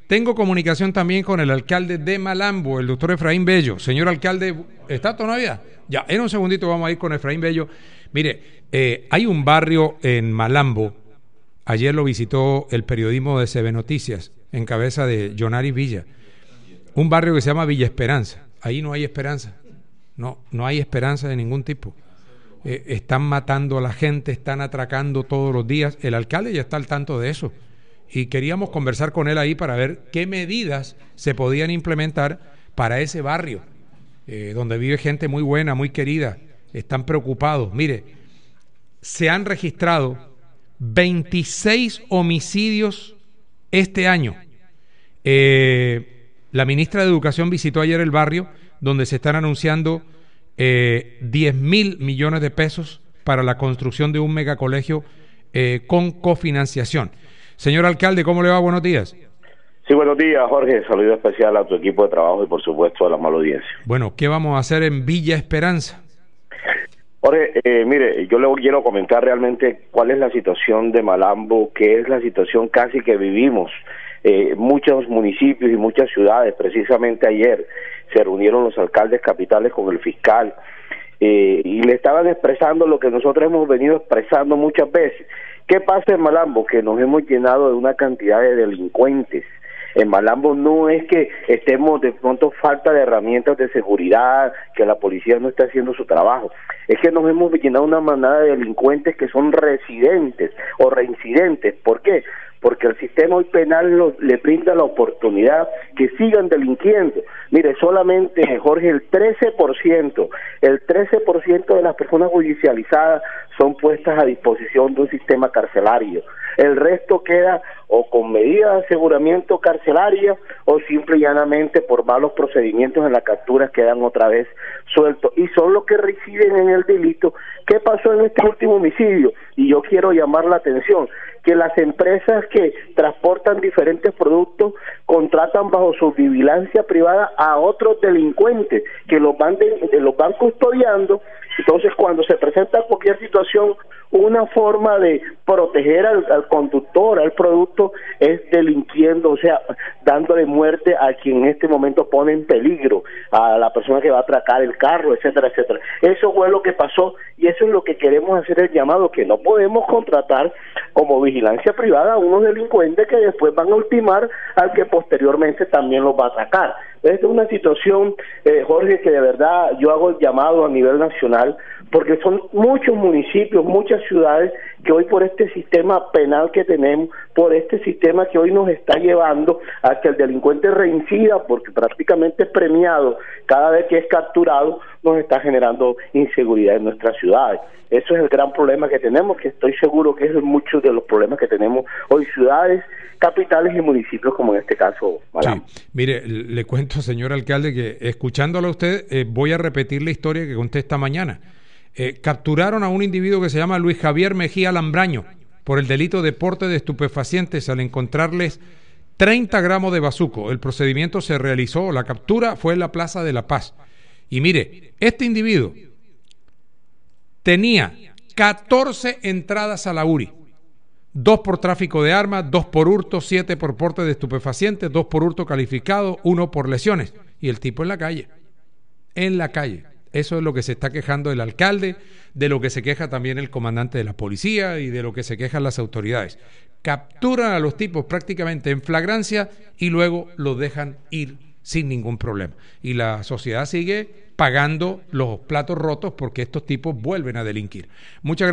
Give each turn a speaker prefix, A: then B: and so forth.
A: Tengo comunicación también con el alcalde de Malambo, el doctor Efraín Bello. Señor alcalde, ¿está todavía? Ya, en un segundito vamos a ir con Efraín Bello. Mire, hay un barrio en Malambo, ayer lo visitó el periodismo de CB Noticias, en cabeza de Jonari Villa, un barrio que se llama Villa Esperanza. Ahí no hay esperanza, no hay esperanza de ningún tipo. Están matando a la gente, están atracando todos los días. El alcalde ya está al tanto de eso. Y queríamos conversar con él ahí para ver qué medidas se podían implementar para ese barrio, donde vive gente muy buena, muy querida. Están preocupados. Mire, se han registrado 26 homicidios este año. La ministra de Educación visitó ayer el barrio, donde se están anunciando 10.000 millones de pesos para la construcción de un megacolegio con cofinanciación. Señor alcalde, ¿cómo le va? Buenos días.
B: Sí, buenos días, Jorge. Saludo especial a tu equipo de trabajo y, por supuesto, a la mala audiencia.
A: Bueno, ¿qué vamos a hacer en Villa Esperanza?
B: Jorge, mire, yo le quiero comentar realmente cuál es la situación de Malambo, qué es la situación casi que vivimos. Muchos municipios y muchas ciudades, precisamente ayer, se reunieron los alcaldes capitales con el fiscal y le estaban expresando lo que nosotros hemos venido expresando muchas veces. ¿Qué pasa en Malambo? Que nos hemos llenado de una cantidad de delincuentes. En Malambo no es que estemos de pronto falta de herramientas de seguridad, que la policía no está haciendo su trabajo. Es que nos hemos llenado una manada de delincuentes que son residentes o reincidentes. ¿Por qué? Porque el sistema hoy penal le brinda la oportunidad que sigan delinquiendo. Mire, solamente, Jorge, el 13% de las personas judicializadas son puestas a disposición de un sistema carcelario. El resto queda o con medidas de aseguramiento carcelaria o simple y llanamente por malos procedimientos en la captura quedan otra vez sueltos y son los que residen en el delito. ¿Qué pasó en este último homicidio? Y yo quiero llamar la atención que las empresas que transportan diferentes productos contratan bajo su vigilancia privada a otros delincuentes que los van custodiando. Entonces, cuando se presenta cualquier situación, una forma de proteger al conductor, al producto, es delinquiendo, o sea, dándole muerte a quien en este momento pone en peligro a la persona que va a atracar el carro, etcétera, etcétera. Eso fue lo que pasó y eso es lo que queremos hacer el llamado, que no podemos contratar como vigilancia privada a unos delincuentes que después van a ultimar al que posteriormente también los va a atracar. Esta es una situación, Jorge, que de verdad yo hago el llamado a nivel nacional, porque son muchos municipios, muchas ciudades que hoy por este sistema penal que tenemos, por este sistema que hoy nos está llevando a que el delincuente reincida, porque prácticamente es premiado cada vez que es capturado, nos está generando inseguridad en nuestras ciudades. Eso es el gran problema que tenemos, que estoy seguro que es muchos de los problemas que tenemos hoy ciudades, capitales y municipios, como en este caso Malambo.
A: Sí. Mire, le cuento, señor alcalde, que escuchándolo a usted, voy a repetir la historia que conté esta mañana. Capturaron a un individuo que se llama Luis Javier Mejía Lambraño por el delito de porte de estupefacientes al encontrarles 30 gramos de bazuco. El procedimiento se realizó, la captura fue en la Plaza de la Paz. Y mire, este individuo tenía 14 entradas a la URI, 2 por tráfico de armas, 2 por hurto, 7 por porte de estupefacientes, 2 por hurto calificado, 1 por lesiones. Y el tipo en la calle. Eso es lo que se está quejando el alcalde, de lo que se queja también el comandante de la policía y de lo que se quejan las autoridades. Capturan a los tipos prácticamente en flagrancia y luego los dejan ir sin ningún problema. Y la sociedad sigue pagando los platos rotos porque estos tipos vuelven a delinquir. Muchas gracias.